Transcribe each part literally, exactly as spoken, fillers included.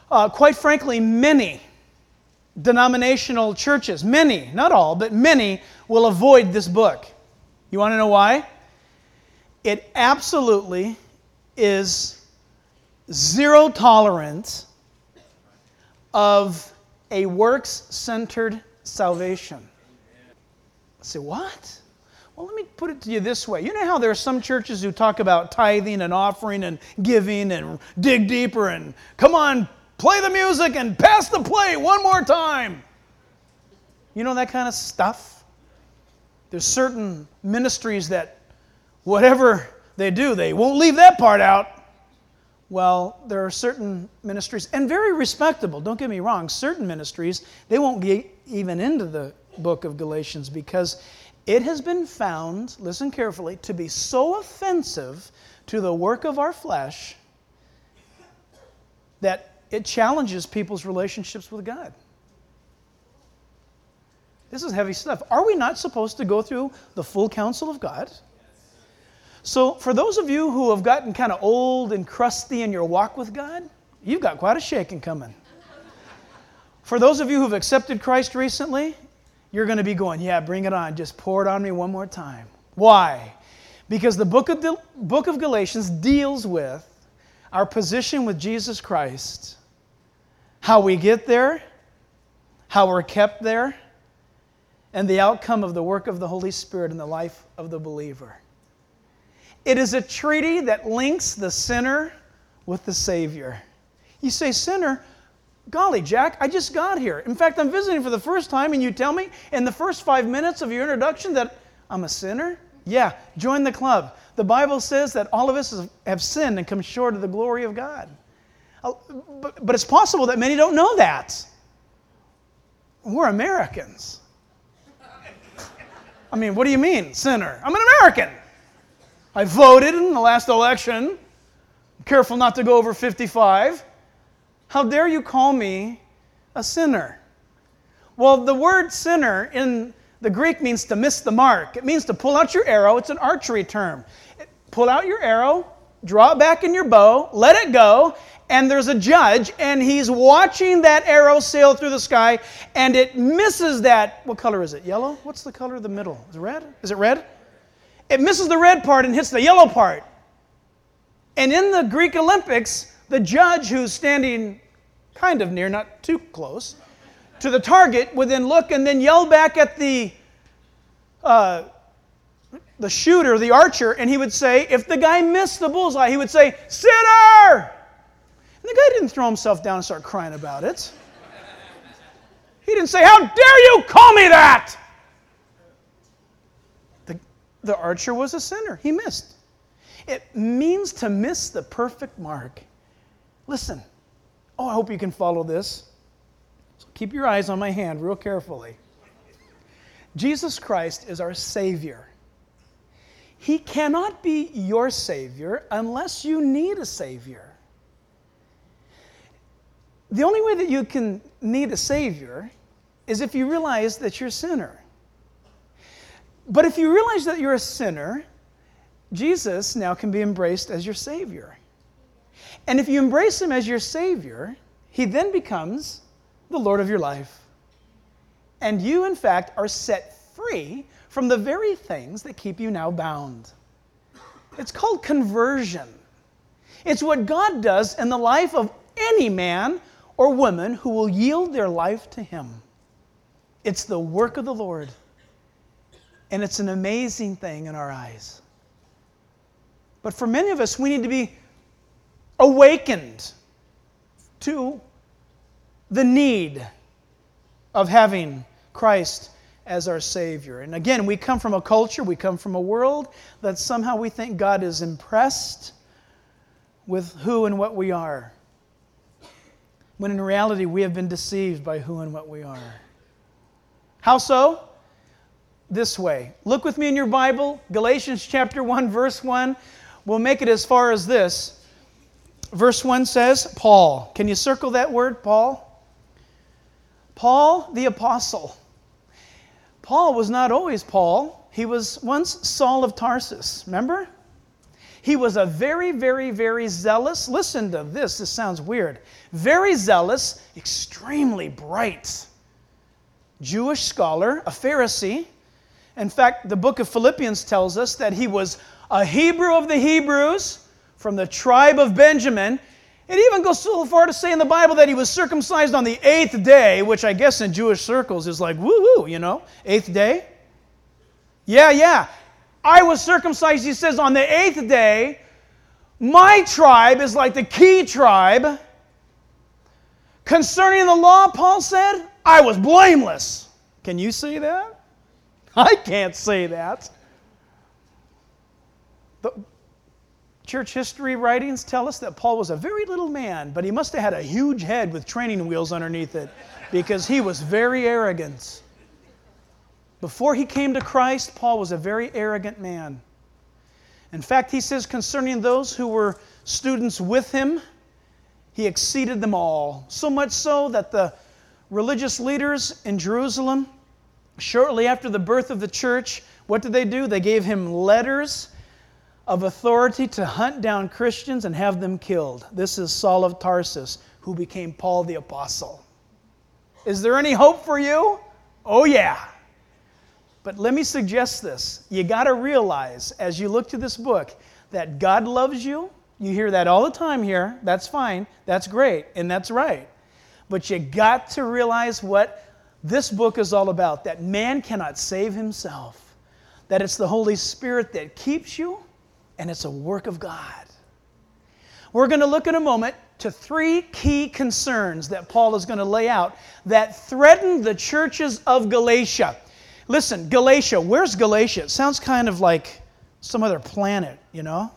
uh, quite frankly, many denominational churches, many, not all, but many, will avoid this book. You want to know why? It absolutely is zero tolerance of a works-centered salvation. I say, what? Well, let me put it to you this way. You know how there are some churches who talk about tithing and offering and giving and dig deeper and come on, play the music and pass the plate one more time. You know that kind of stuff? There's certain ministries that whatever they do, they won't leave that part out. Well, there are certain ministries, and very respectable, don't get me wrong, certain ministries, they won't get even into the book of Galatians because it has been found, listen carefully, to be so offensive to the work of our flesh that it challenges people's relationships with God. This is heavy stuff. Are we not supposed to go through the full counsel of God? So for those of you who have gotten kind of old and crusty in your walk with God, you've got quite a shaking coming. For those of you who have accepted Christ recently, you're going to be going, yeah, bring it on. Just pour it on me one more time. Why? Because the book of, the book of Galatians deals with our position with Jesus Christ, how we get there, how we're kept there, and the outcome of the work of the Holy Spirit in the life of the believer. It is a treaty that links the sinner with the Savior. You say, sinner? Golly, Jack, I just got here. In fact, I'm visiting for the first time, and you tell me in the first five minutes of your introduction that I'm a sinner? Yeah, join the club. The Bible says that all of us have sinned and come short of the glory of God. But, but it's possible that many don't know that. We're Americans. I mean, what do you mean, sinner? I'm an American. I voted in the last election. I'm careful not to go over fifty-five. How dare you call me a sinner? Well, the word sinner in the Greek means to miss the mark. It means to pull out your arrow. It's an archery term. Pull out your arrow, draw it back in your bow, let it go, and there's a judge, and he's watching that arrow sail through the sky, and it misses that. What color is it? Yellow? What's the color of the middle? Is it red? Is it red? It misses the red part and hits the yellow part. And in the Greek Olympics, the judge who's standing kind of near, not too close, to the target would then look and then yell back at the uh, the shooter, the archer, and he would say, if the guy missed the bullseye, he would say, sinner! And the guy didn't throw himself down and start crying about it. He didn't say, how dare you call me that? The, the archer was a sinner. He missed. It means to miss the perfect mark. Listen. Oh, I hope you can follow this. So keep your eyes on my hand real carefully. Jesus Christ is our Savior. He cannot be your Savior unless you need a Savior. The only way that you can need a Savior is if you realize that you're a sinner. But if you realize that you're a sinner, Jesus now can be embraced as your Savior. And if you embrace Him as your Savior, He then becomes the Lord of your life. And you, in fact, are set free from the very things that keep you now bound. It's called conversion. It's what God does in the life of any man or woman who will yield their life to Him. It's the work of the Lord. And it's an amazing thing in our eyes. But for many of us, we need to be awakened to the need of having Christ as our Savior. And again, we come from a culture, we come from a world that somehow we think God is impressed with who and what we are. When in reality, we have been deceived by who and what we are. How so? This way. Look with me in your Bible, Galatians chapter one, verse one. We'll make it as far as this. Verse one says, Paul. Can you circle that word, Paul? Paul the apostle. Paul was not always Paul. He was once Saul of Tarsus. Remember? He was a very, very, very zealous, listen to this, this sounds weird, very zealous, extremely bright Jewish scholar, a Pharisee. In fact, the book of Philippians tells us that he was a Hebrew of the Hebrews from the tribe of Benjamin. It even goes so far to say in the Bible that he was circumcised on the eighth day, which I guess in Jewish circles is like, woo-woo, you know, eighth day. Yeah, yeah. I was circumcised, he says, on the eighth day. My tribe is like the key tribe. Concerning the law, Paul said, I was blameless. Can you say that? I can't say that. The church history writings tell us that Paul was a very little man, but he must have had a huge head with training wheels underneath it because he was very arrogant. Before he came to Christ, Paul was a very arrogant man. In fact, he says concerning those who were students with him, he exceeded them all. So much so that the religious leaders in Jerusalem, shortly after the birth of the church, what did they do? They gave him letters of authority to hunt down Christians and have them killed. This is Saul of Tarsus, who became Paul the Apostle. Is there any hope for you? Oh yeah. But let me suggest this. You got to realize as you look to this book that God loves you. You hear that all the time here. That's fine. That's great. And that's right. But you got to realize what this book is all about. That man cannot save himself. That it's the Holy Spirit that keeps you. And it's a work of God. We're going to look in a moment to three key concerns that Paul is going to lay out that threaten the churches of Galatia. Listen, Galatia, where's Galatia? It sounds kind of like some other planet, you know?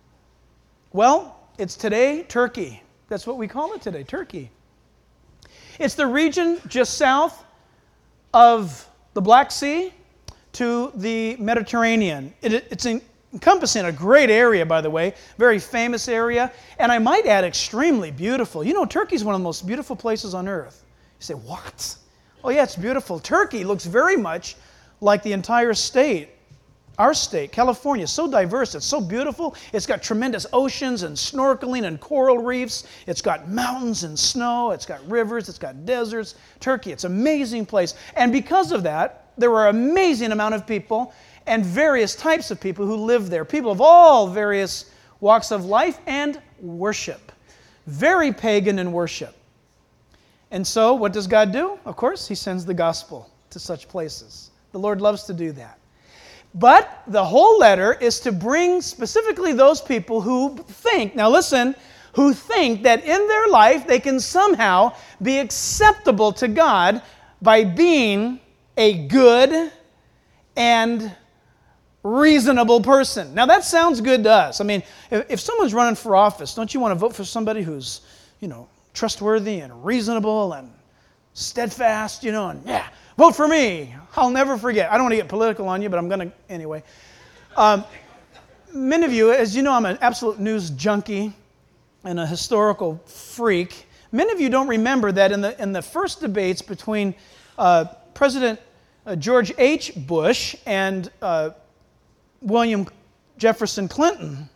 Well, it's today Turkey. That's what we call it today, Turkey. It's the region just south of the Black Sea to the Mediterranean. It, it's encompassing a great area, by the way, very famous area, and I might add extremely beautiful. You know, Turkey's one of the most beautiful places on earth. You say, what? Oh yeah, it's beautiful. Turkey looks very much like the entire state, our state, California. So diverse, it's so beautiful. It's got tremendous oceans and snorkeling and coral reefs. It's got mountains and snow. It's got rivers. It's got deserts. Turkey, it's an amazing place. And because of that, there were an amazing amount of people and various types of people who lived there. People of all various walks of life and worship. Very pagan in worship. And so, what does God do? Of course, He sends the gospel to such places. The Lord loves to do that. But the whole letter is to bring specifically those people who think, now listen, who think that in their life they can somehow be acceptable to God by being a good and reasonable person. Now that sounds good to us. I mean, if, if someone's running for office, don't you want to vote for somebody who's, you know, trustworthy and reasonable and steadfast, you know, and yeah, vote for me. I'll never forget. I don't want to get political on you, but I'm going to anyway. Um, many of you, as you know, I'm an absolute news junkie and a historical freak. Many of you don't remember that in the in the first debates between uh, President uh, George H. Bush and uh, William Jefferson Clinton,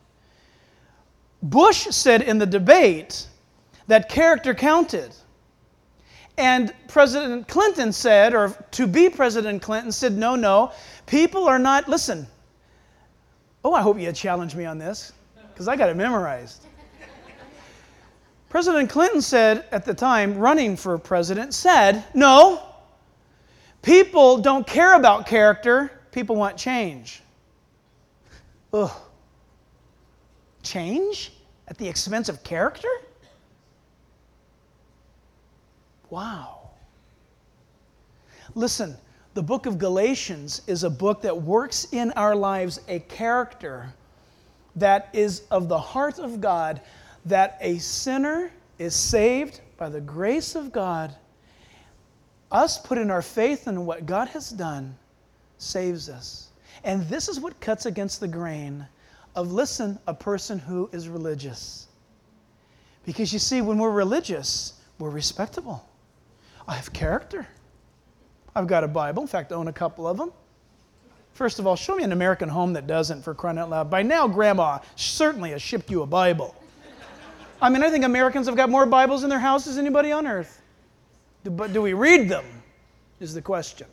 Bush said in the debate that character counted. And President Clinton said, or to be President Clinton said, no, no, people are not, listen. Oh, I hope you challenge me on this, because I got it memorized. President Clinton said at the time, running for president, said, no, people don't care about character, people want change. Ugh. Change at the expense of character? Wow. Listen, the book of Galatians is a book that works in our lives a character that is of the heart of God, that a sinner is saved by the grace of God. Us putting our faith in what God has done saves us. And this is what cuts against the grain of, listen, a person who is religious. Because you see, when we're religious, we're respectable. I have character. I've got a Bible. In fact, I own a couple of them. First of all, show me an American home that doesn't, for crying out loud. By now, Grandma certainly has shipped you a Bible. I mean, I think Americans have got more Bibles in their houses than anybody on earth. But do we read them, is the question.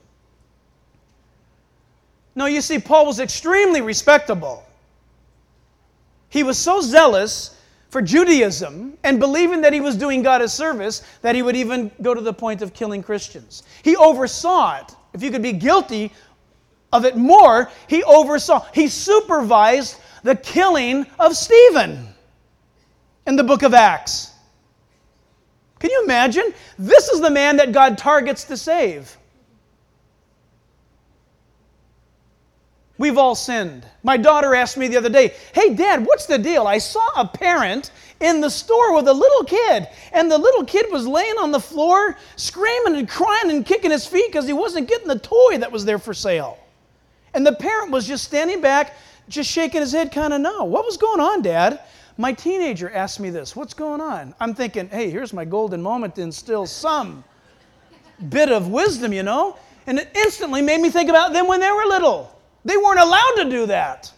No, you see, Paul was extremely respectable. He was so zealous for Judaism and believing that he was doing God a service that he would even go to the point of killing Christians. He oversaw it. If you could be guilty of it more, he oversaw. He supervised the killing of Stephen in the book of Acts. Can you imagine? This is the man that God targets to save. We've all sinned. My daughter asked me the other day, "Hey, Dad, what's the deal? I saw a parent in the store with a little kid, and the little kid was laying on the floor, screaming and crying and kicking his feet because he wasn't getting the toy that was there for sale. And the parent was just standing back, just shaking his head, kind of, no. What was going on, Dad? My teenager asked me this. What's going on? I'm thinking, hey, here's my golden moment to instill some bit of wisdom, you know? And it instantly made me think about them when they were little. They weren't allowed to do that.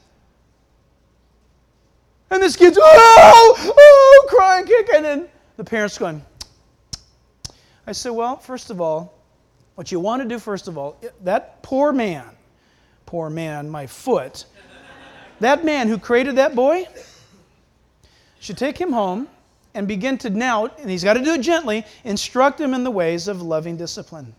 And this kid's, oh, oh, crying, kicking, and the parent's going. I said, well, first of all, what you want to do, first of all, that poor man, poor man, my foot, that man who created that boy should take him home and begin to now, and he's got to do it gently, instruct him in the ways of loving discipline.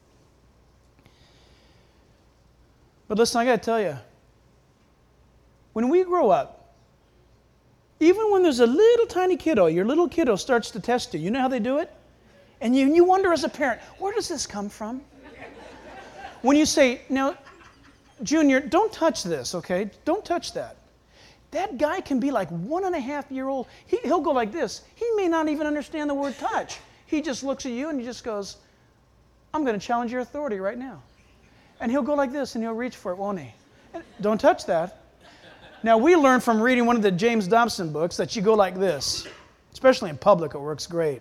But listen, I got to tell you, when we grow up, even when there's a little tiny kiddo, your little kiddo starts to test you. You know how they do it? And you, you wonder as a parent, where does this come from? When you say, now, Junior, don't touch this, okay? Don't touch that. That guy can be like one and a half year old. He, he'll go like this. He may not even understand the word touch. He just looks at you and he just goes, I'm going to challenge your authority right now. And he'll go like this and he'll reach for it, won't he? And don't touch that. Now, we learned from reading one of the James Dobson books that you go like this. Especially in public, it works great.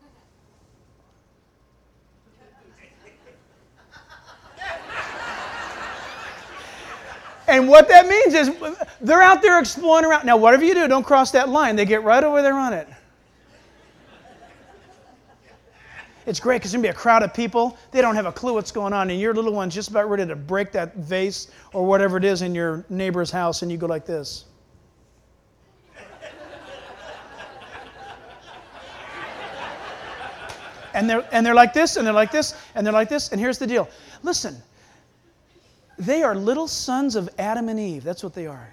And what that means is they're out there exploring around. Now, whatever you do, don't cross that line. They get right over there on it. It's great because there's going to be a crowd of people. They don't have a clue what's going on. And your little one's just about ready to break that vase or whatever it is in your neighbor's house. And you go like this. And they're, and they're like this, and they're like this, and they're like this. And here's the deal. Listen. They are little sons of Adam and Eve. That's what they are.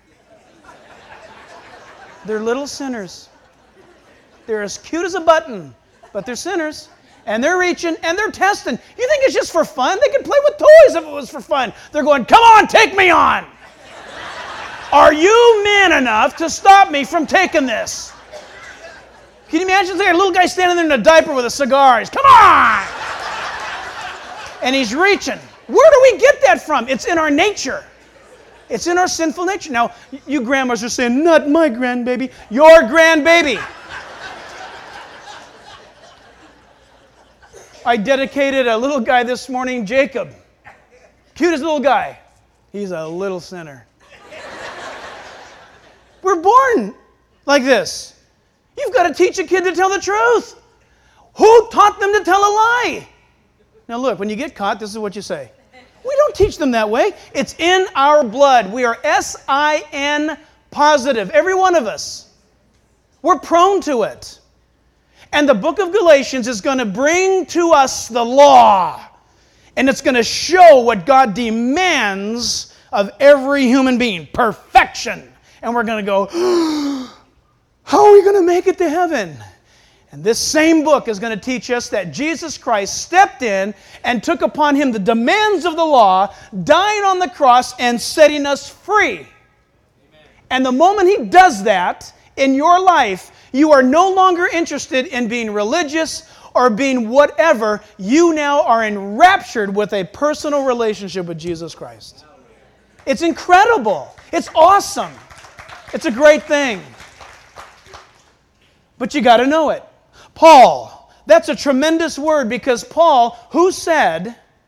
They're little sinners. They're as cute as a button, but they're sinners. And they're reaching, and they're testing. You think it's just for fun? They could play with toys if it was for fun. They're going, come on, take me on. Are you man enough to stop me from taking this? Can you imagine a little guy standing there in a diaper with a cigar? He's, come on! And he's reaching. Where do we get that from? It's in our nature. It's in our sinful nature. Now, you grandmas are saying, not my grandbaby, your grandbaby. I dedicated a little guy this morning, Jacob. Cutest little guy. He's a little sinner. We're born like this. You've got to teach a kid to tell the truth. Who taught them to tell a lie? Now look, when you get caught, this is what you say. We don't teach them that way. It's in our blood. We are S I N positive, every one of us. We're prone to it. And the book of Galatians is going to bring to us the law. And it's going to show what God demands of every human being. Perfection. And we're going to go, how are we going to make it to heaven? And this same book is going to teach us that Jesus Christ stepped in and took upon him the demands of the law, dying on the cross and setting us free. Amen. And the moment he does that in your life, you are no longer interested in being religious or being whatever. You now are enraptured with a personal relationship with Jesus Christ. It's incredible. It's awesome. It's a great thing. But you got to know it. Paul, that's a tremendous word because Paul, who said,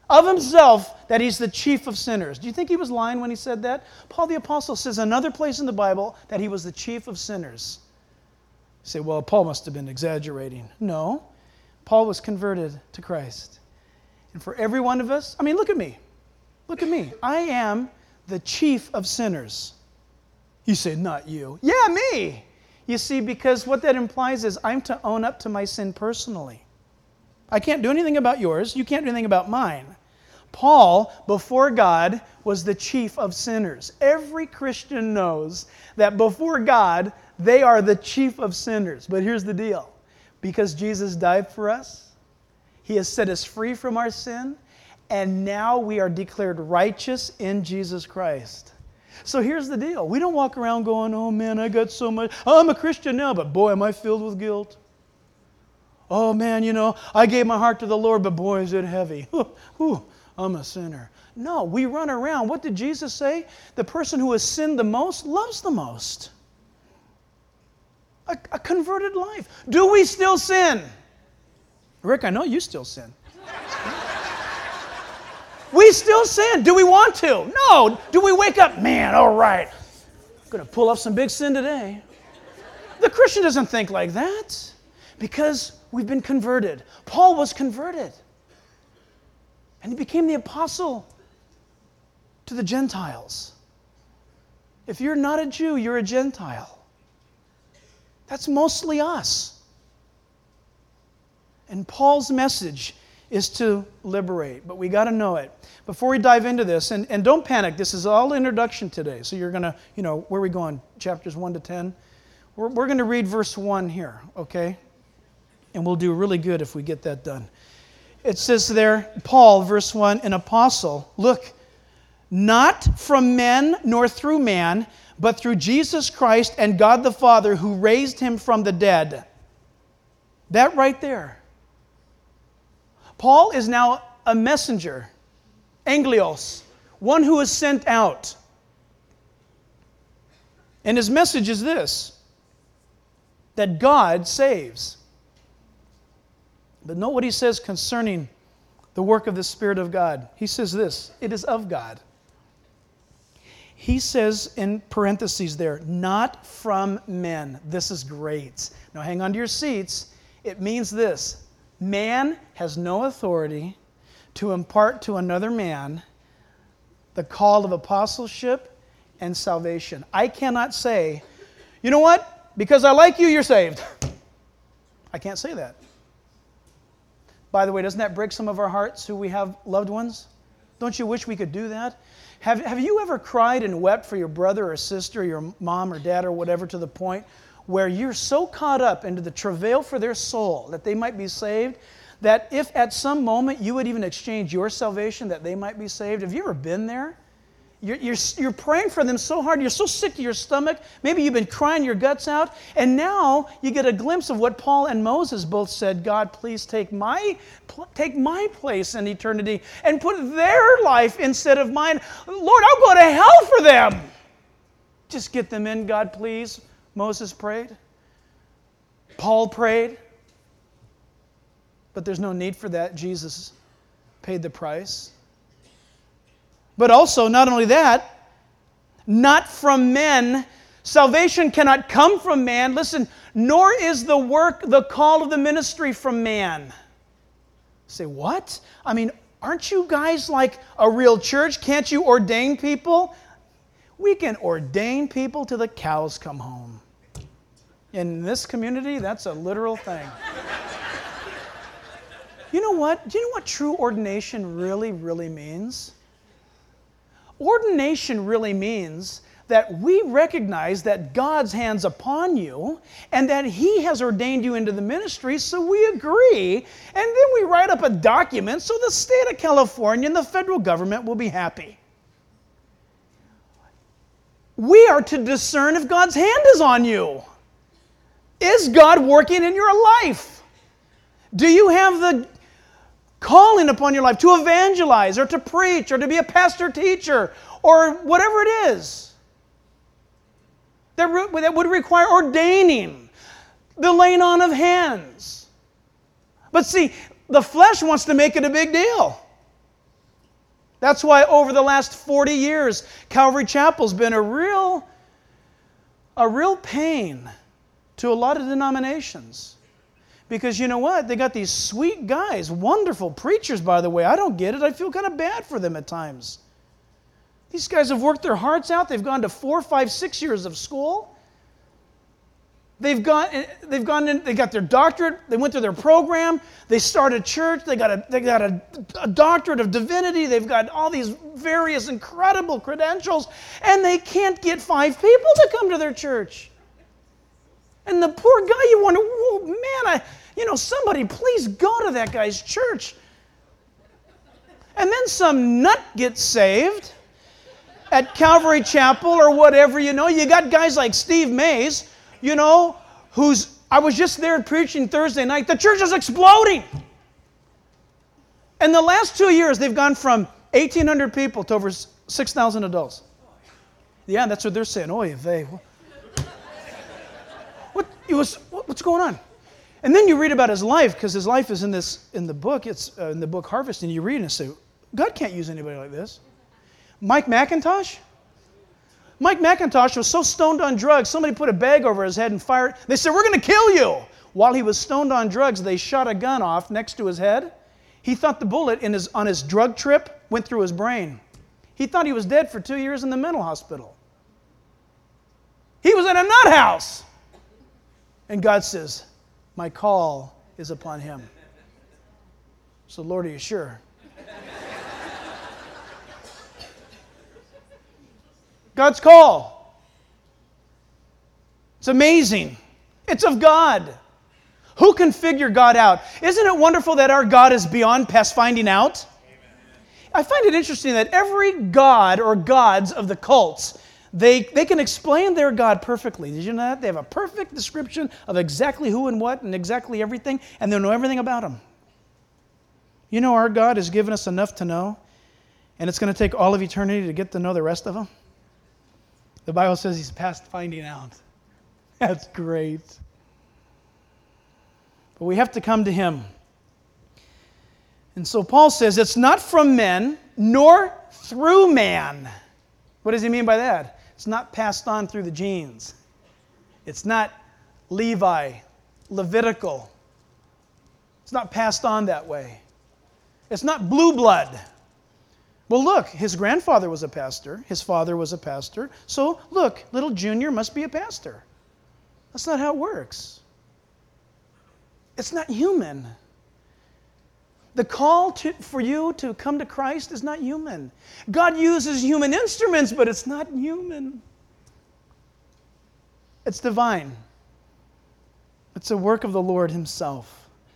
of himself that he's the chief of sinners. Do you think he was lying when he said that? Paul the Apostle says another place in the Bible that he was the chief of sinners. You say, well, Paul must have been exaggerating. No, Paul was converted to Christ. And for every one of us, I mean, look at me. Look at me. I am the chief of sinners. You say, not you. Yeah, me. You see, because what that implies is I'm to own up to my sin personally. I can't do anything about yours. You can't do anything about mine. Paul, before God, was the chief of sinners. Every Christian knows that before God, they are the chief of sinners. But here's the deal. Because Jesus died for us, He has set us free from our sin, and now we are declared righteous in Jesus Christ. So here's the deal. We don't walk around going, oh man, I got so much. Oh, I'm a Christian now, but boy, am I filled with guilt. Oh man, you know, I gave my heart to the Lord, but boy, is it heavy. Whew, whew, I'm a sinner. No, we run around. What did Jesus say? The person who has sinned the most loves the most. A, a converted life. Do we still sin? Rick, I know you still sin. We still sin. Do we want to? No. Do we wake up, man, all right, I'm going to pull off some big sin today. The Christian doesn't think like that because we've been converted. Paul was converted. And he became the apostle to the Gentiles. If you're not a Jew, you're a Gentile. That's mostly us. And Paul's message is to liberate, but we got to know it. Before we dive into this, and, and don't panic, this is all introduction today. So you're going to, you know, where are we going? Chapters one to ten? We're, we're going to read verse one here, okay? And we'll do really good if we get that done. It says there, Paul, verse one, an apostle, look, not from men nor through man, but through Jesus Christ and God the Father who raised him from the dead. That right there. Paul is now a messenger, anglios, one who is sent out. And his message is this, that God saves. But note what he says concerning the work of the Spirit of God. He says this, it is of God. He says in parentheses there, not from men. This is great. Now hang on to your seats. It means this. Man has no authority to impart to another man the call of apostleship and salvation. I cannot say, you know what? Because I like you, you're saved. I can't say that. By the way, doesn't that break some of our hearts who we have loved ones? Don't you wish we could do that? Have, have you ever cried and wept for your brother or sister, your mom or dad or whatever, to the point where you're so caught up into the travail for their soul that they might be saved, that if at some moment you would even exchange your salvation that they might be saved? Have you ever been there? You're, you're, you're praying for them so hard, you're so sick to your stomach, maybe you've been crying your guts out, and now you get a glimpse of what Paul and Moses both said, God, please take my, take my place in eternity and put their life instead of mine. Lord, I'll go to hell for them. Just get them in, God, please. Moses prayed. Paul prayed. But there's no need for that. Jesus paid the price. But also, not only that, not from men. Salvation cannot come from man. Listen, nor is the work, the call of the ministry from man. Say, what? I mean, aren't you guys like a real church? Can't you ordain people? We can ordain people till the cows come home. In this community, that's a literal thing. You know what? Do you know what true ordination really, really means? Ordination really means that we recognize that God's hand's upon you and that He has ordained you into the ministry, so we agree, and then we write up a document so the state of California and the federal government will be happy. We are to discern if God's hand is on you. Is God working in your life? Do you have the calling upon your life to evangelize or to preach or to be a pastor teacher or whatever it is that would require ordaining, the laying on of hands? But see, the flesh wants to make it a big deal. That's why over the last forty years, Calvary Chapel's been a real, a real pain to a lot of denominations. Because you know what? They got these sweet guys, wonderful preachers, by the way. I don't get it. I feel kind of bad for them at times. These guys have worked their hearts out. They've gone to four, five, six years of school. They've gone, they've gone in, they got their doctorate, they went through their program, they started church, they got a they got a, a doctorate of divinity, they've got all these various incredible credentials, and they can't get five people to come to their church. And the poor guy, you wonder, oh, man, I, you know, somebody please go to that guy's church. And then some nut gets saved at Calvary Chapel or whatever, you know. You got guys like Steve Mays, you know, who's, I was just there preaching Thursday night. The church is exploding. In the last two years, they've gone from eighteen hundred people to over six thousand adults. Yeah, that's what they're saying. Oy vey. What, it was, what's going on? And then you read about his life, because his life is in this in the book. It's uh, in the book Harvest, and you read and say, God can't use anybody like this. Mike McIntosh? Mike McIntosh was so stoned on drugs, somebody put a bag over his head and fired. They said, we're going to kill you. While he was stoned on drugs, they shot a gun off next to his head. He thought the bullet in his, on his drug trip went through his brain. He thought he was dead for two years in the mental hospital. He was in a nut house. And God says, my call is upon him. So, Lord, are you sure? God's call. It's amazing. It's of God. Who can figure God out? Isn't it wonderful that our God is beyond past finding out? Amen. I find it interesting that every god or gods of the cults, they, they can explain their God perfectly. Did you know that? They have a perfect description of exactly who and what and exactly everything, and they know everything about him. You know our God has given us enough to know, and it's going to take all of eternity to get to know the rest of him. The Bible says he's past finding out. That's great. But we have to come to him. And so Paul says, it's not from men, nor through man. What does he mean by that? It's not passed on through the genes. It's not Levi, Levitical. It's not passed on that way. It's not blue blood. Well, look, his grandfather was a pastor. His father was a pastor. So, look, little Junior must be a pastor. That's not how it works. It's not human. The call to, for you to come to Christ is not human. God uses human instruments, but it's not human. It's divine. It's a work of the Lord himself.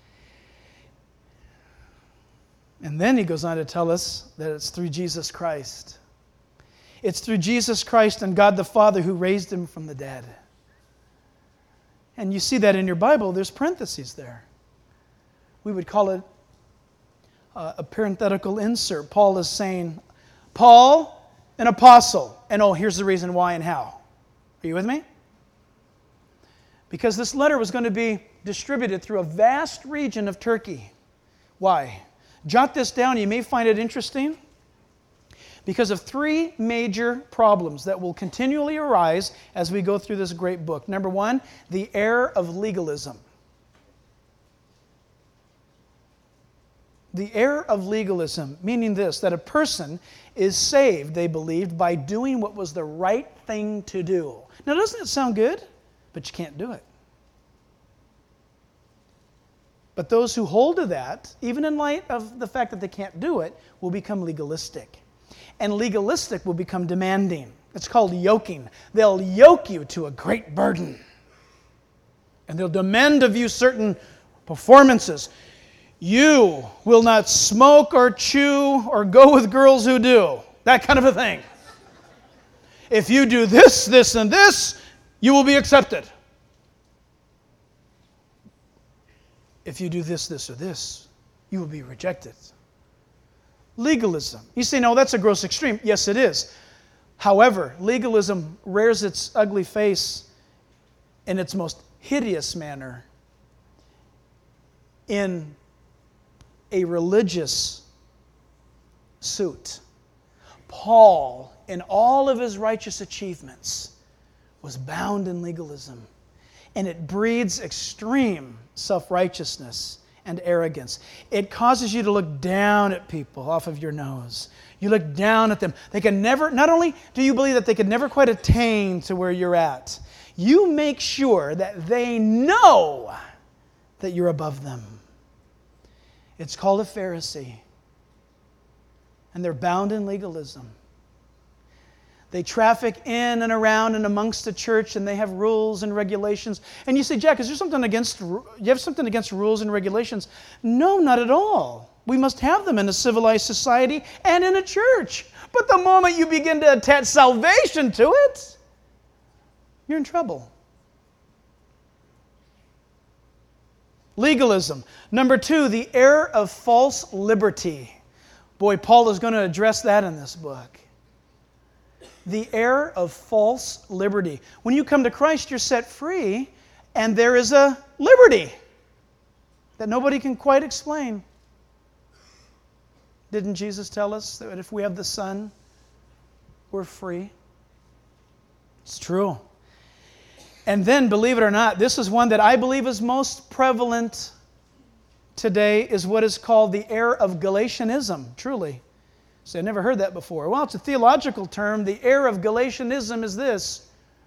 And then he goes on to tell us that it's through Jesus Christ. It's through Jesus Christ and God the Father who raised him from the dead. And you see that in your Bible, there's parentheses there. We would call it uh, a parenthetical insert. Paul is saying, Paul, an apostle. And oh, here's the reason why and how. Are you with me? Because this letter was going to be distributed through a vast region of Turkey. Why? Jot this down. You may find it interesting. Because of three major problems that will continually arise as we go through this great book. Number one, the error of legalism. The error of legalism, meaning this, that a person is saved, they believed, by doing what was the right thing to do. Now, doesn't it sound good? But you can't do it. But those who hold to that, even in light of the fact that they can't do it, will become legalistic. And legalistic will become demanding. It's called yoking. They'll yoke you to a great burden. And they'll demand of you certain performances. You will not smoke or chew or go with girls who do. That kind of a thing. If you do this, this, and this, you will be accepted. If you do this, this, or this, you will be rejected. Legalism. You say, no, that's a gross extreme. Yes, it is. However, legalism rears its ugly face in its most hideous manner in a religious suit. Paul, in all of his righteous achievements, was bound in legalism. And it breeds extreme self-righteousness and arrogance. It causes you to look down at people off of your nose. You look down at them. They can never, not only do you believe that they could never quite attain to where you're at, you make sure that they know that you're above them. It's called a Pharisee. And they're bound in legalism. They traffic in and around and amongst the church, and they have rules and regulations. And you say, Jack, is there something against, you have something against rules and regulations? No, not at all. We must have them in a civilized society and in a church. But the moment you begin to attach salvation to it, you're in trouble. Legalism. Number two, the error of false liberty. Boy, Paul is going to address that in this book. The error of false liberty. When you come to Christ, you're set free, and there is a liberty that nobody can quite explain. Didn't Jesus tell us that if we have the Son, we're free? It's true. And then, believe it or not, this is one that I believe is most prevalent today, is what is called the error of Galatianism, truly. So I never heard that before. Well, it's a theological term. The error of Galatianism is this: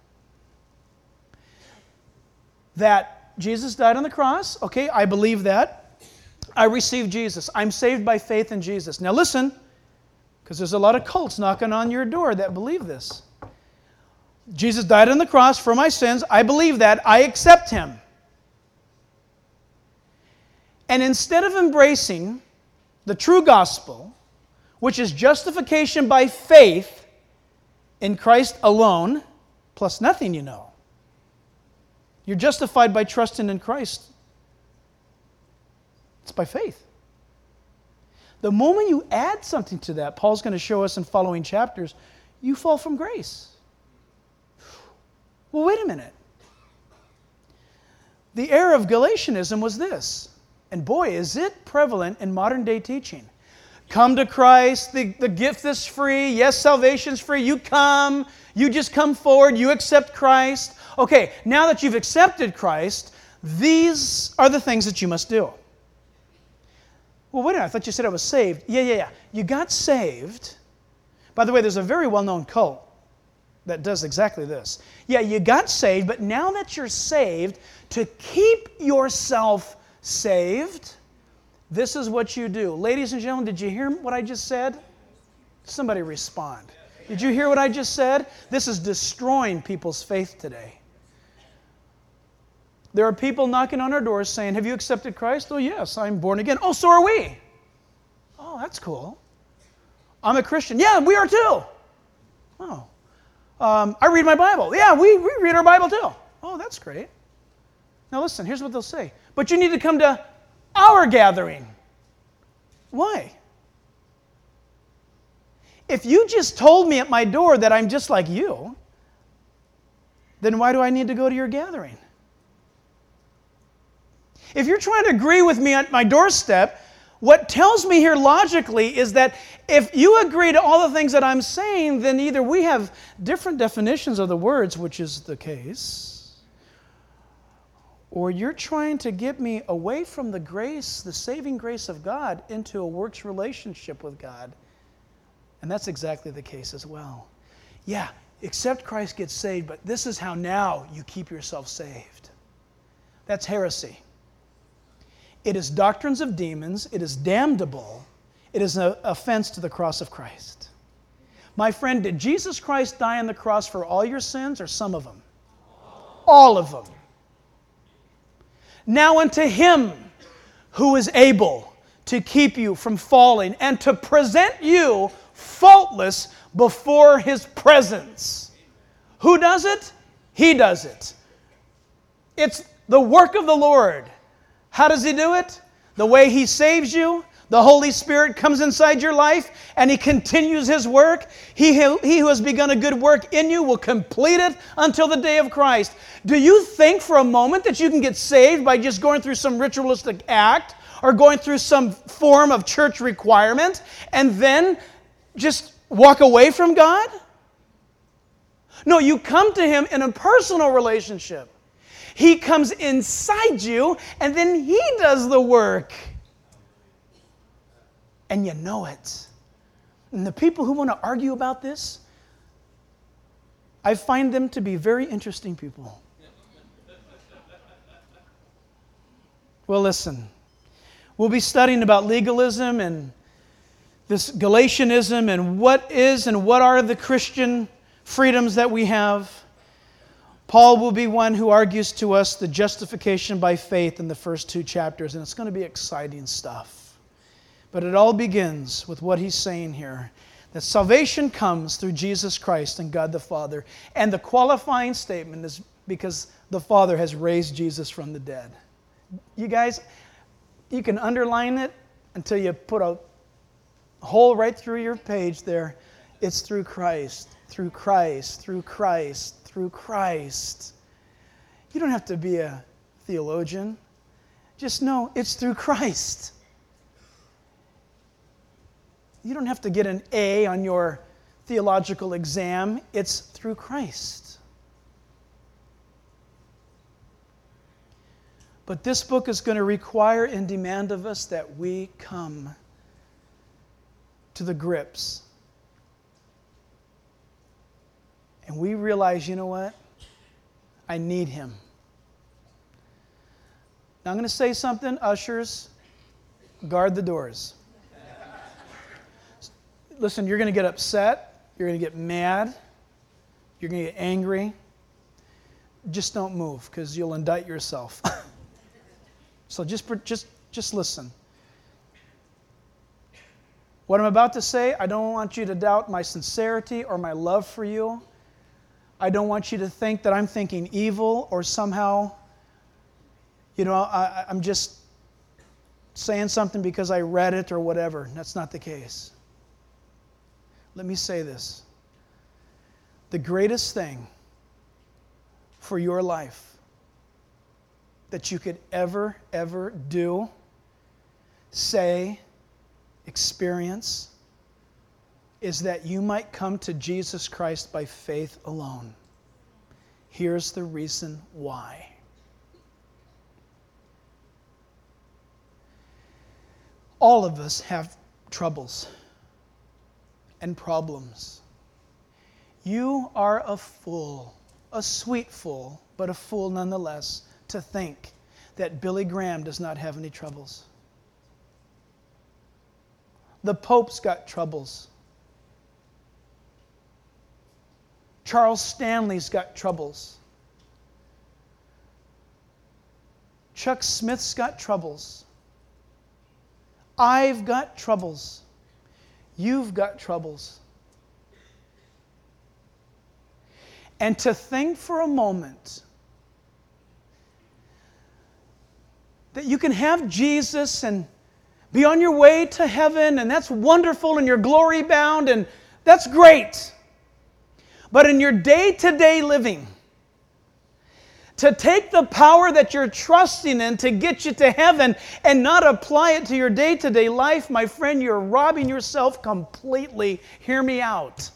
that Jesus died on the cross. Okay, I believe that. I received Jesus. I'm saved by faith in Jesus. Now listen, because there's a lot of cults knocking on your door that believe this. Jesus died on the cross for my sins. I believe that. I accept Him. And instead of embracing the true gospel, which is justification by faith in Christ alone, plus nothing, you know. You're justified by trusting in Christ. It's by faith. The moment you add something to that, Paul's going to show us in following chapters, you fall from grace. Well, wait a minute. The error of Galatianism was this, and boy, is it prevalent in modern day teaching. Come to Christ, the, the gift is free. Yes, salvation's free. You come, you just come forward, you accept Christ. Okay, now that you've accepted Christ, these are the things that you must do. Well, wait a minute, I thought you said I was saved. Yeah, yeah, yeah. You got saved. By the way, there's a very well-known cult that does exactly this. Yeah, you got saved, but now that you're saved, to keep yourself saved, this is what you do. Ladies and gentlemen, did you hear what I just said? Somebody respond. Did you hear what I just said? This is destroying people's faith today. There are people knocking on our doors saying, have you accepted Christ? Oh, yes, I'm born again. Oh, so are we. Oh, that's cool. I'm a Christian. Yeah, we are too. Oh. Um, I read my Bible. Yeah, we, we read our Bible too. Oh, that's great. Now listen, here's what they'll say. But you need to come to our gathering. Why? If you just told me at my door that I'm just like you, then why do I need to go to your gathering? If you're trying to agree with me at my doorstep, what tells me here logically is that if you agree to all the things that I'm saying, then either we have different definitions of the words, which is the case, or you're trying to get me away from the grace, the saving grace of God, into a works relationship with God. And that's exactly the case as well. Yeah, accept Christ, get saved, but this is how now you keep yourself saved. That's heresy. It is doctrines of demons. It is damnable. It is an offense to the cross of Christ. My friend, did Jesus Christ die on the cross for all your sins or some of them? All of them. Now unto Him who is able to keep you from falling and to present you faultless before His presence. Who does it? He does it. It's the work of the Lord. How does He do it? The way He saves you, the Holy Spirit comes inside your life and He continues His work. He, he who has begun a good work in you will complete it until the day of Christ. Do you think for a moment that you can get saved by just going through some ritualistic act or going through some form of church requirement and then just walk away from God. No, you come to Him in a personal relationship. He comes inside you, and then He does the work. And you know it. And the people who want to argue about this, I find them to be very interesting people. Well, listen. We'll be studying about legalism and this Galatianism and what is and what are the Christian freedoms that we have. Paul will be one who argues to us the justification by faith in the first two chapters, and it's going to be exciting stuff. But it all begins with what he's saying here, that salvation comes through Jesus Christ and God the Father. And the qualifying statement is because the Father has raised Jesus from the dead. You guys, you can underline it until you put a hole right through your page there. It's through Christ, through Christ, through Christ, through Christ. You don't have to be a theologian. Just know it's through Christ. You don't have to get an A on your theological exam. It's through Christ. But this book is going to require and demand of us that we come to the grips. And we realize, you know what? I need Him. Now I'm going to say something. Ushers, guard the doors. Listen, you're going to get upset. You're going to get mad. You're going to get angry. Just don't move, because you'll indict yourself. So just, just, just listen. What I'm about to say, I don't want you to doubt my sincerity or my love for you. I don't want you to think that I'm thinking evil or somehow, you know, I, I'm just saying something because I read it or whatever. That's not the case. Let me say this. The greatest thing for your life that you could ever, ever do, say, experience, is that you might come to Jesus Christ by faith alone. Here's the reason why. All of us have troubles and problems. You are a fool, a sweet fool, but a fool nonetheless, to think that Billy Graham does not have any troubles. The Pope's got troubles. Charles Stanley's got troubles. Chuck Smith's got troubles. I've got troubles. You've got troubles. And to think for a moment that you can have Jesus and be on your way to heaven, and that's wonderful, and you're glory bound, and that's great. But in your day-to-day living, to take the power that you're trusting in to get you to heaven and not apply it to your day-to-day life, my friend, you're robbing yourself completely. Hear me out.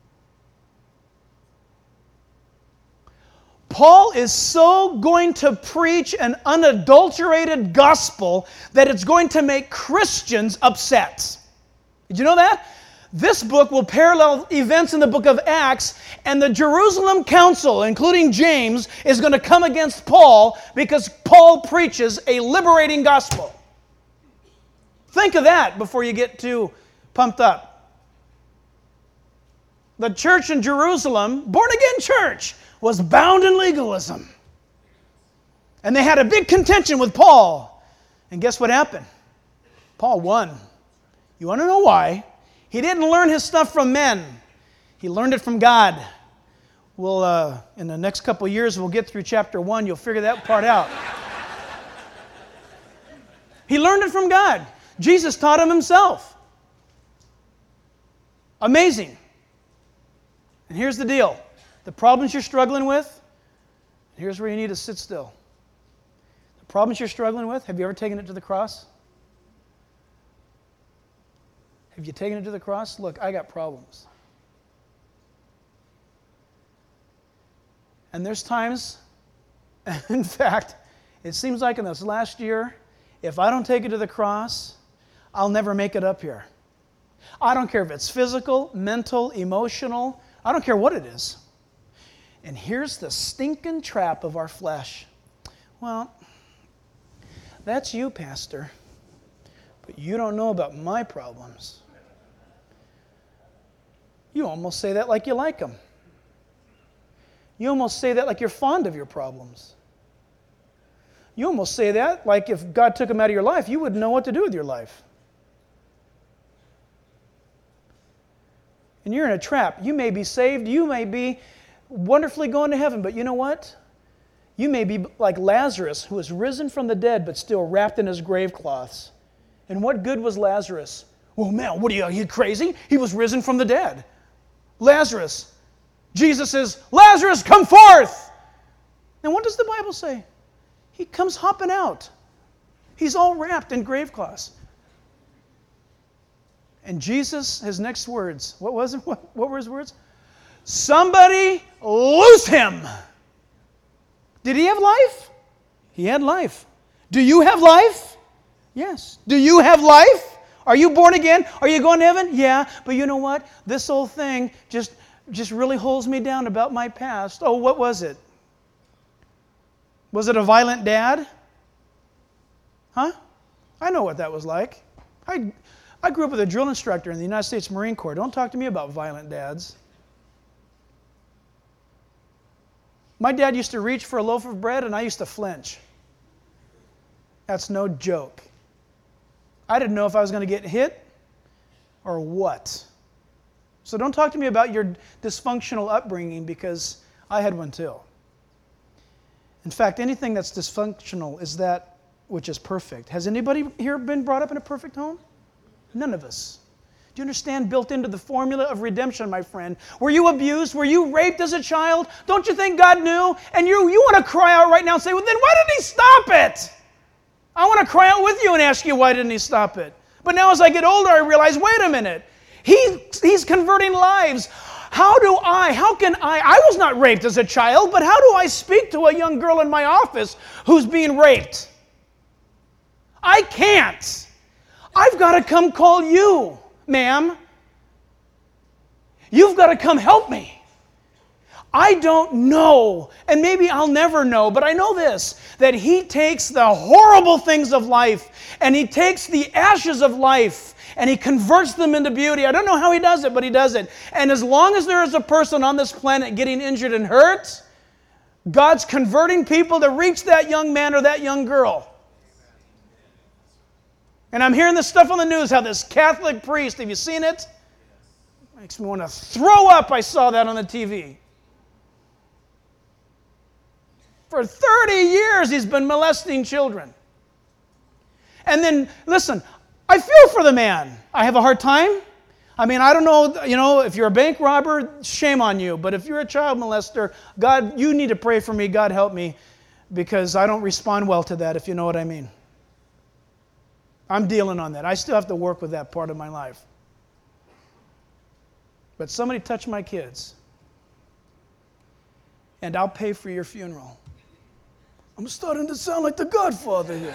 Paul is so going to preach an unadulterated gospel that it's going to make Christians upset. Did you know that? This book will parallel events in the book of Acts, and the Jerusalem Council, including James, is going to come against Paul because Paul preaches a liberating gospel. Think of that before you get too pumped up. The church in Jerusalem, born-again church, was bound in legalism. And they had a big contention with Paul. And guess what happened? Paul won. You want to know why? He didn't learn his stuff from men. He learned it from God. We'll, uh, in the next couple of years, we'll get through chapter one. You'll figure that part out. He learned it from God. Jesus taught him himself. Amazing. And here's the deal. The problems you're struggling with, here's where you need to sit still. The problems you're struggling with, have you ever taken it to the cross? Have you taken it to the cross? Look, I got problems. And there's times, in fact, it seems like in this last year, if I don't take it to the cross, I'll never make it up here. I don't care if it's physical, mental, emotional. I don't care what it is. And here's the stinking trap of our flesh. Well, that's you, Pastor, but you don't know about my problems. You almost say that like you like them. You almost say that like you're fond of your problems. You almost say that like if God took them out of your life, you wouldn't know what to do with your life. And you're in a trap. You may be saved. You may be wonderfully going to heaven. But you know what? You may be like Lazarus, who was risen from the dead, but still wrapped in his grave cloths. And what good was Lazarus? Well, man, what are you, are you crazy? He was risen from the dead. Lazarus. Jesus says, Lazarus, come forth. And what does the Bible say? He comes hopping out. He's all wrapped in grave cloths. And Jesus, his next words, what was it? What, what were his words? Somebody loose him. Did he have life? He had life. Do you have life? Yes. Do you have life? Are you born again? Are you going to heaven? Yeah. But you know what? This whole thing just, just really holds me down about my past. Oh, what was it? Was it a violent dad? Huh? I know what that was like. I... I grew up with a drill instructor in the United States Marine Corps. Don't talk to me about violent dads. My dad used to reach for a loaf of bread, and I used to flinch. That's no joke. I didn't know if I was going to get hit or what. So don't talk to me about your dysfunctional upbringing, because I had one too. In fact, anything that's dysfunctional is that which is perfect. Has anybody here been brought up in a perfect home? None of us. Do you understand? Built into the formula of redemption, my friend. Were you abused? Were you raped as a child? Don't you think God knew? And you, you want to cry out right now and say, well, then why didn't he stop it? I want to cry out with you and ask you, why didn't he stop it? But now as I get older, I realize, wait a minute. He, he's converting lives. How do I, how can I, I was not raped as a child, but how do I speak to a young girl in my office who's being raped? I can't. I've got to come call you, ma'am. You've got to come help me. I don't know, and maybe I'll never know, but I know this, that he takes the horrible things of life, and he takes the ashes of life, and he converts them into beauty. I don't know how he does it, but he does it. And as long as there is a person on this planet getting injured and hurt, God's converting people to reach that young man or that young girl. And I'm hearing this stuff on the news, how this Catholic priest, have you seen it? Makes me want to throw up. I saw that on the T V. For thirty years, he's been molesting children. And then, listen, I feel for the man. I have a hard time. I mean, I don't know, you know, if you're a bank robber, shame on you. But if you're a child molester, God, you need to pray for me. God, help me, because I don't respond well to that, if you know what I mean. I'm dealing on that. I still have to work with that part of my life. But somebody touch my kids, and I'll pay for your funeral. I'm starting to sound like the Godfather here.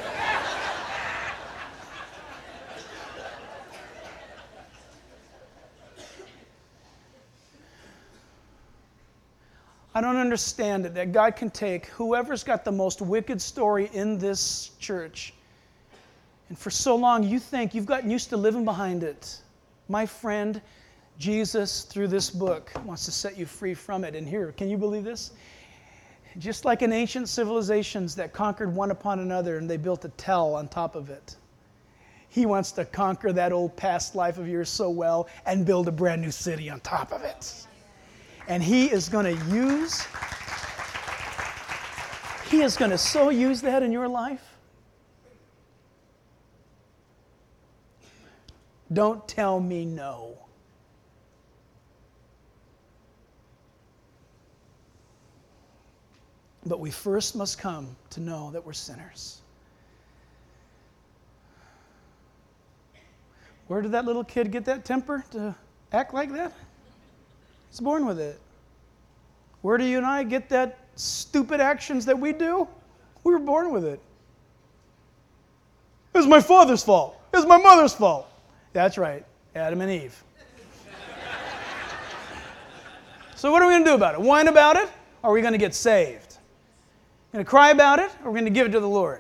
I don't understand it, that God can take whoever's got the most wicked story in this church, and for so long you think you've gotten used to living behind it. My friend, Jesus, through this book, wants to set you free from it. And here, can you believe this? Just like in ancient civilizations that conquered one upon another and they built a tell on top of it, he wants to conquer that old past life of yours so well and build a brand new city on top of it. And he is going to use, he is going to so use that in your life. Don't tell me no. But we first must come to know that we're sinners. Where did that little kid get that temper to act like that? He's born with it. Where do you and I get that stupid actions that we do? We were born with it. It was my father's fault. It was my mother's fault. That's right, Adam and Eve. So what are we going to do about it? Whine about it, or are we going to get saved? Going to cry about it, or are we going to give it to the Lord?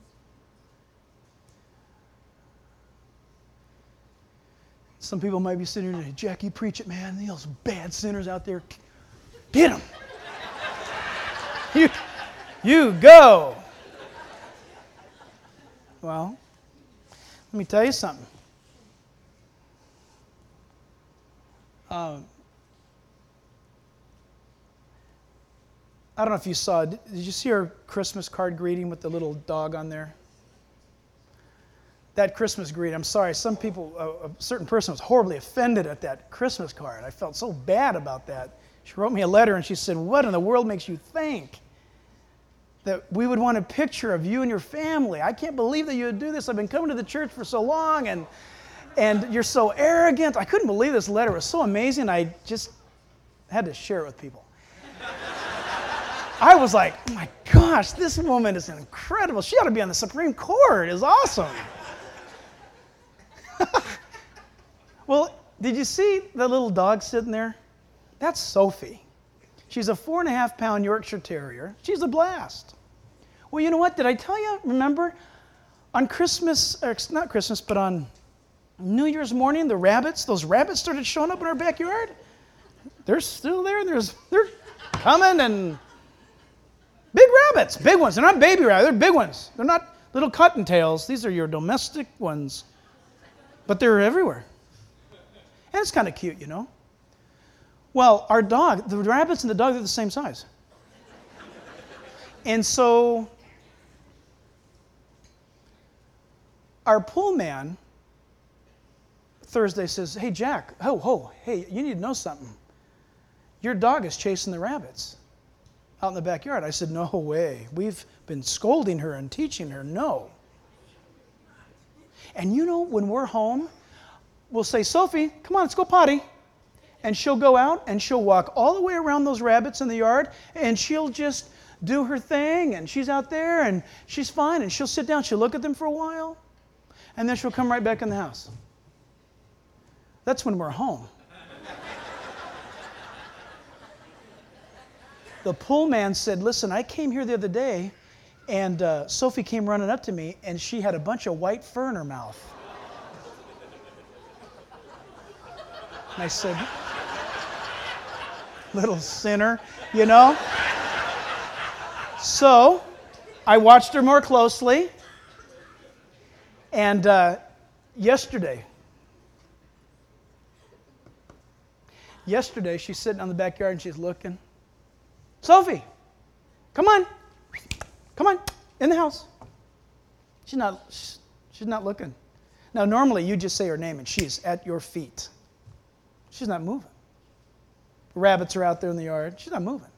Some people might be sitting here and say, Jack, you preach it, man. Those bad sinners out there, get them. you, you go. Well, let me tell you something. Um, I don't know if you saw, did you see our Christmas card greeting with the little dog on there? That Christmas greeting, I'm sorry, some people, a, a certain person was horribly offended at that Christmas card. I felt so bad about that. She wrote me a letter and she said, what in the world makes you think that we would want a picture of you and your family? I can't believe that you would do this. I've been coming to the church for so long, and and you're so arrogant. I couldn't believe this letter. It was so amazing. I just had to share it with people. I was like, oh my gosh, this woman is incredible. She ought to be on the Supreme Court. It's awesome. Well, did you see the little dog sitting there? That's Sophie. She's a four and a half pound Yorkshire Terrier. She's a blast. Well, you know what? Did I tell you? Remember, on Christmas, or not Christmas, but on New Year's morning, the rabbits, those rabbits started showing up in our backyard. They're still there. There's, they're coming, and big rabbits, big ones. They're not baby rabbits. They're big ones. They're not little cottontails. These are your domestic ones. But they're everywhere. And it's kind of cute, you know. Well, our dog, the rabbits and the dog are the same size. And so our pool man Thursday says, hey, Jack, ho, ho, hey, you need to know something. Your dog is chasing the rabbits out in the backyard. I said, no way. We've been scolding her and teaching her no. And you know, when we're home, we'll say, Sophie, come on, let's go potty. And she'll go out and she'll walk all the way around those rabbits in the yard, and she'll just do her thing, and she's out there and she's fine, and she'll sit down, she'll look at them for a while, and then she'll come right back in the house. That's when we're home. The pool man said, listen, I came here the other day, and uh, Sophie came running up to me, and she had a bunch of white fur in her mouth. And I said, little sinner, you know? So I watched her more closely, and uh, yesterday, yesterday she's sitting on the backyard and she's looking. Sophie, come on, come on, in the house. She's not, she's not looking. Now, normally you just say her name and she's at your feet. She's not moving. Rabbits are out there in the yard. She's not moving.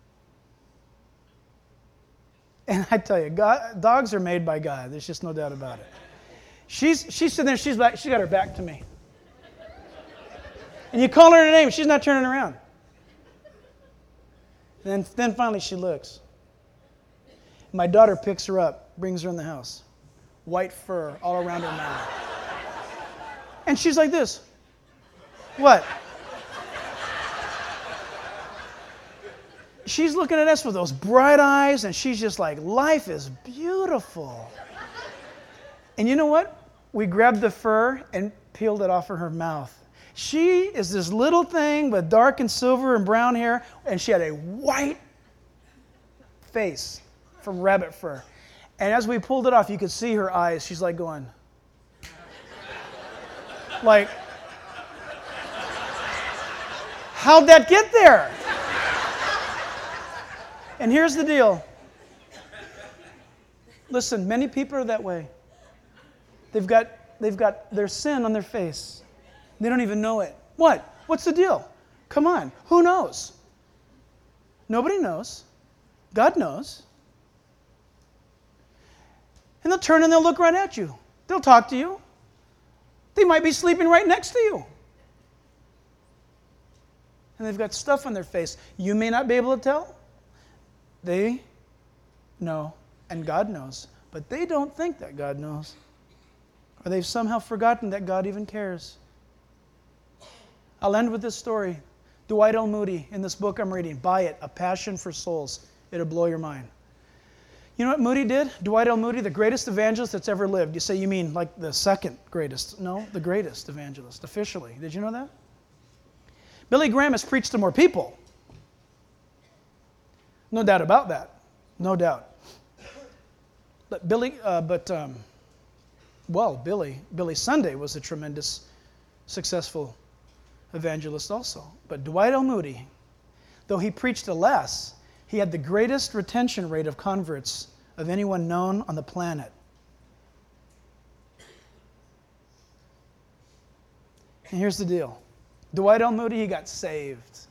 And I tell you, God, dogs are made by God. There's just no doubt about it. She's she's sitting there. She's back, she got her back to me. And you call her her name. She's not turning around. And then, then finally she looks. My daughter picks her up, brings her in the house. White fur all around her mouth. And she's like this. What? She's looking at us with those bright eyes, and she's just like, life is beautiful. And you know what? We grabbed the fur and peeled it off of her mouth. She is this little thing with dark and silver and brown hair, and she had a white face from rabbit fur. And as we pulled it off, you could see her eyes. She's like going, like, how'd that get there? And here's the deal. Listen, many people are that way. They've got, they've got their sin on their face. They don't even know it. What? What's the deal? Come on. Who knows? Nobody knows. God knows. And they'll turn and they'll look right at you. They'll talk to you. They might be sleeping right next to you. And they've got stuff on their face. You may not be able to tell. They know, and God knows, but they don't think that God knows. Or they've somehow forgotten that God even cares. I'll end with this story. Dwight L. Moody, in this book I'm reading, buy it, A Passion for Souls. It'll blow your mind. You know what Moody did? Dwight L. Moody, the greatest evangelist that's ever lived. You say, you mean like the second greatest? No, the greatest evangelist, officially. Did you know that? Billy Graham has preached to more people. No doubt about that. No doubt. But Billy, uh, but, um, well, Billy, Billy Sunday was a tremendous, successful evangelist also. But Dwight L. Moody, though he preached to less, he had the greatest retention rate of converts of anyone known on the planet. And here's the deal. Dwight L. Moody, he got saved.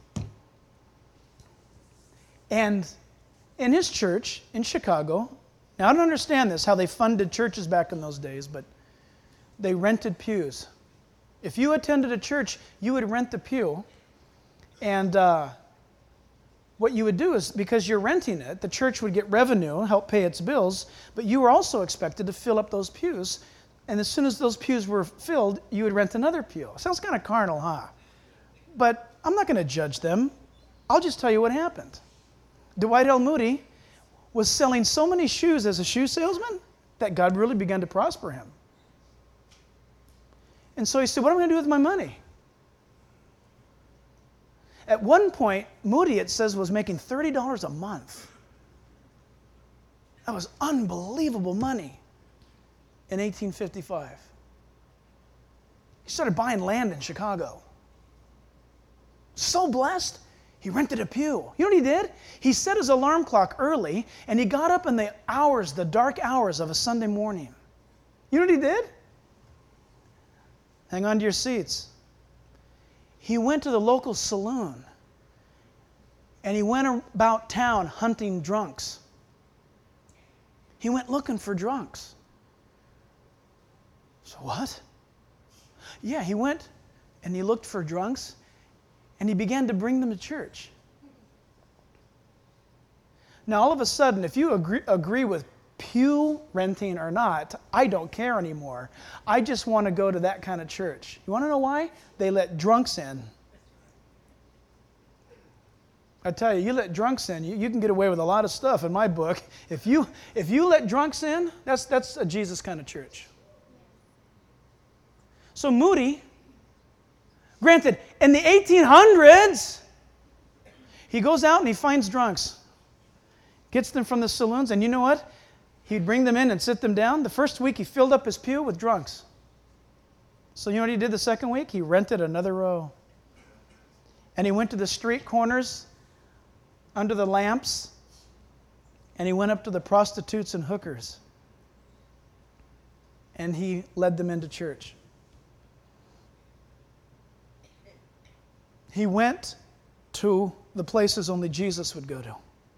And in his church in Chicago, now I don't understand this, how they funded churches back in those days, but they rented pews. If you attended a church, you would rent the pew, and uh, what you would do is, because you're renting it, the church would get revenue, help pay its bills, but you were also expected to fill up those pews, and as soon as those pews were filled, you would rent another pew. Sounds kind of carnal, huh? But I'm not going to judge them. I'll just tell you what happened. Dwight L. Moody was selling so many shoes as a shoe salesman that God really began to prosper him. And so he said, what am I going to do with my money? At one point, Moody, it says, was making thirty dollars a month. That was unbelievable money in eighteen fifty-five. He started buying land in Chicago. So blessed, he rented a pew. You know what he did? He set his alarm clock early, and he got up in the hours, the dark hours of a Sunday morning. You know what he did? Hang on to your seats. He went to the local saloon, and he went about town hunting drunks. He went looking for drunks. So what? Yeah, he went and he looked for drunks, and he began to bring them to church. Now, all of a sudden, if you agree, agree with pew renting or not, I don't care anymore. I just want to go to that kind of church. You want to know why? They let drunks in. I tell you, you let drunks in, you, you can get away with a lot of stuff in my book. If you if you let drunks in, that's that's a Jesus kind of church. So Moody, granted, in the eighteen hundreds, he goes out and he finds drunks, gets them from the saloons, and you know what? He'd bring them in and sit them down. The first week, he filled up his pew with drunks. So you know what he did the second week? He rented another row. And he went to the street corners, under the lamps, and he went up to the prostitutes and hookers. And he led them into church. He went to the places only Jesus would go to.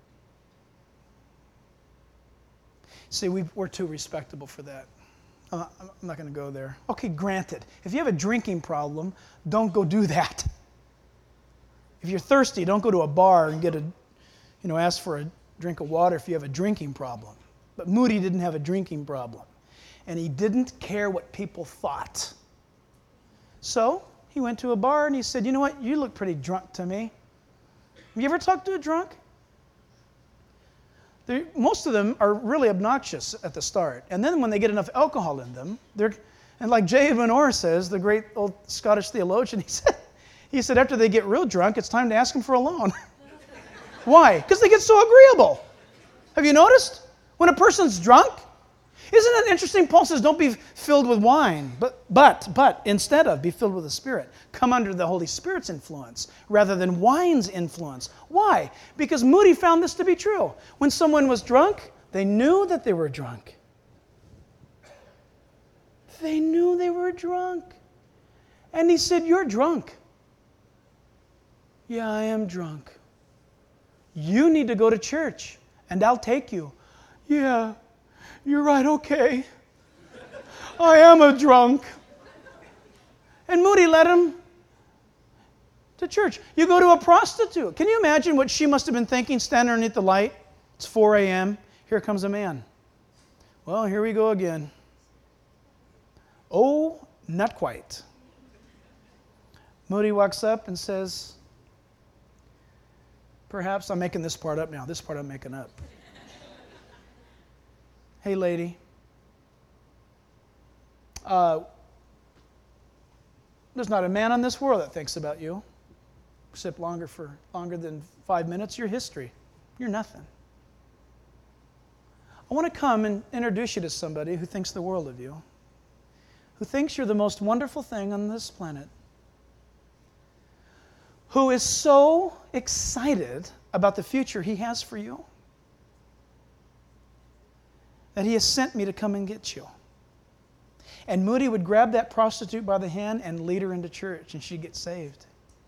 See, we, we're too respectable for that. I'm not, I'm not going to go there. Okay, granted. If you have a drinking problem, don't go do that. If you're thirsty, don't go to a bar and get a, you know, ask for a drink of water if you have a drinking problem. But Moody didn't have a drinking problem. And he didn't care what people thought. So he went to a bar and he said, you know what, you look pretty drunk to me. Have you ever talked to a drunk? They're, most of them are really obnoxious at the start. And then when they get enough alcohol in them, they're, and like J. Edwin Orr says, the great old Scottish theologian, he said, he said after they get real drunk, it's time to ask them for a loan. Why? Because they get so agreeable. Have you noticed? When a person's drunk, isn't it interesting? Paul says, don't be filled with wine, but, but, but, instead of, be filled with the Spirit. Come under the Holy Spirit's influence rather than wine's influence. Why? Because Moody found this to be true. When someone was drunk, they knew that they were drunk. They knew they were drunk. And he said, you're drunk. Yeah, I am drunk. You need to go to church, and I'll take you. Yeah. You're right, okay. I am a drunk. And Moody led him to church. You go to a prostitute. Can you imagine what she must have been thinking standing underneath the light? It's four a.m. Here comes a man. Well, here we go again. Oh, not quite. Moody walks up and says, perhaps I'm making this part up now. This part I'm making up. Hey, lady. Uh, there's not a man on this world that thinks about you, except longer for longer than five minutes. You're history. You're nothing. I want to come and introduce you to somebody who thinks the world of you, who thinks you're the most wonderful thing on this planet, who is so excited about the future he has for you that he has sent me to come and get you. And Moody would grab that prostitute by the hand and lead her into church, and she'd get saved.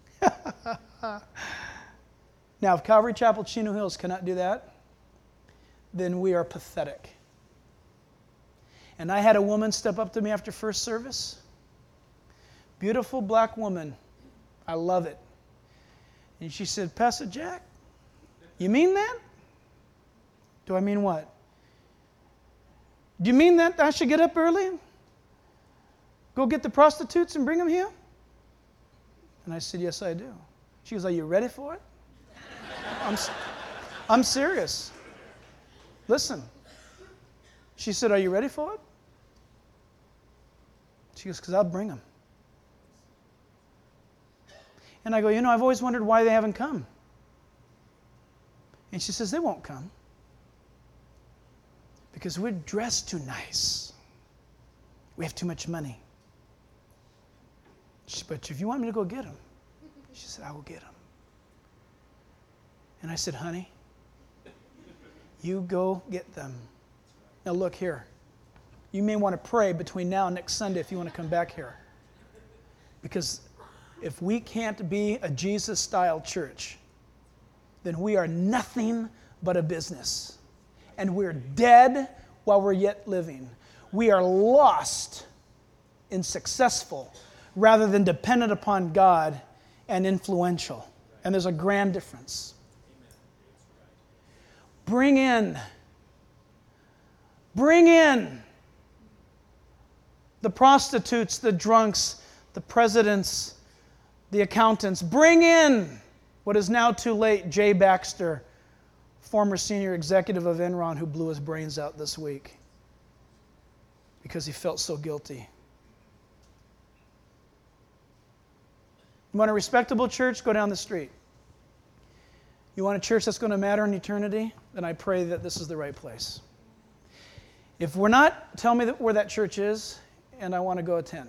Now, if Calvary Chapel Chino Hills cannot do that, then we are pathetic. And I had a woman step up to me after first service. Beautiful black woman. I love it. And she said, Pastor Jack, you mean that? Do I mean what? Do you mean that I should get up early? Go get the prostitutes and bring them here? And I said, yes, I do. She goes, are you ready for it? I'm, I'm serious. Listen. She said, are you ready for it? She goes, because I'll bring them. And I go, you know, I've always wondered why they haven't come. And she says, they won't come. Because we're dressed too nice. We have too much money. She said, but if you want me to go get them, she said, I will get them. And I said, honey, you go get them. Now look here. You may want to pray between now and next Sunday if you want to come back here. Because if we can't be a Jesus-style church, then we are nothing but a business. And we're dead while we're yet living. We are lost in successful rather than dependent upon God and influential. And there's a grand difference. Bring in, bring in the prostitutes, the drunks, the presidents, the accountants. Bring in what is now too late, Jay Baxter, former senior executive of Enron, who blew his brains out this week because he felt so guilty. You want a respectable church? Go down the street. You want a church that's going to matter in eternity? Then I pray that this is the right place. If we're not, tell me that where that church is, and I want to go attend.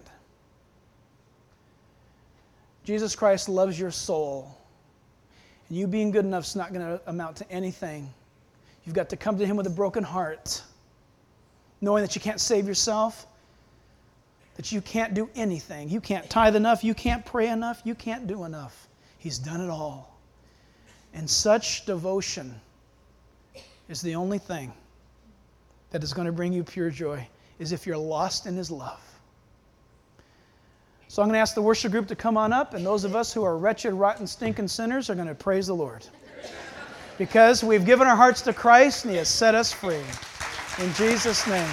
Jesus Christ loves your soul. And you being good enough is not going to amount to anything. You've got to come to Him with a broken heart, knowing that you can't save yourself, that you can't do anything. You can't tithe enough. You can't pray enough. You can't do enough. He's done it all. And such devotion is the only thing that is going to bring you pure joy, is if you're lost in His love. So I'm going to ask the worship group to come on up, and those of us who are wretched, rotten, stinking sinners are going to praise the Lord. Because we've given our hearts to Christ, and He has set us free. In Jesus' name.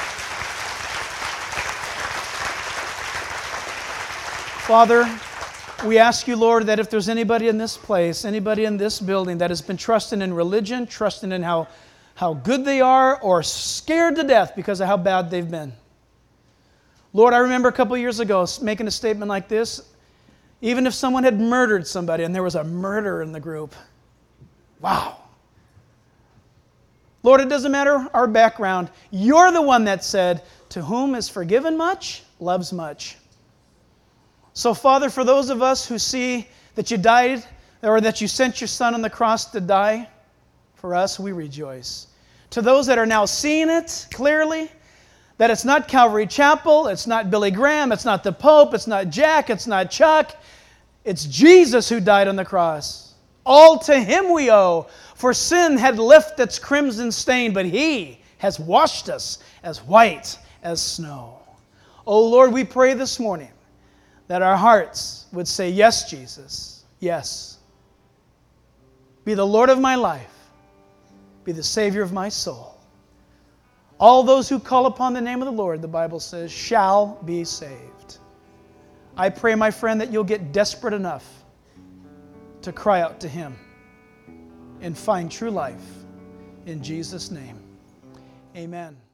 Father, we ask you, Lord, that if there's anybody in this place, anybody in this building that has been trusting in religion, trusting in how, how good they are, or scared to death because of how bad they've been. Lord, I remember a couple years ago making a statement like this. Even if someone had murdered somebody and there was a murder in the group, wow. Lord, it doesn't matter our background. You're the one that said, to whom is forgiven much, loves much. So, Father, for those of us who see that you died, or that you sent your Son on the cross to die for us, we rejoice. To those that are now seeing it clearly, that it's not Calvary Chapel, it's not Billy Graham, it's not the Pope, it's not Jack, it's not Chuck, it's Jesus who died on the cross. All to Him we owe, for sin had left its crimson stain, but He has washed us as white as snow. Oh Lord, we pray this morning that our hearts would say, yes, Jesus, yes. Be the Lord of my life. be the Savior of my soul. All those who call upon the name of the Lord, the Bible says, shall be saved. I pray, my friend, that you'll get desperate enough to cry out to Him and find true life. In Jesus' name, amen.